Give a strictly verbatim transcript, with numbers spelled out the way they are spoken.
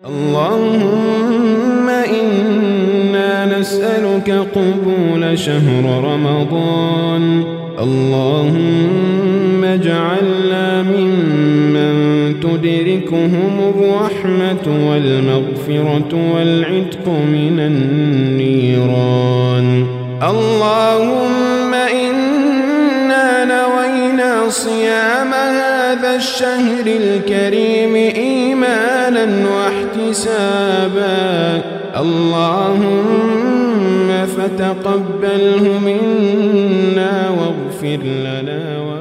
اللهم إنا نسألك قبول شهر رمضان. اللهم اجعلنا ممن تدركهم الرحمة والمغفرة والعتق من النيران. اللهم إنا نوينا صيام هذا الشهر الكريم إيمانا واحتسابا. اللهم فتقبله منا واغفر لنا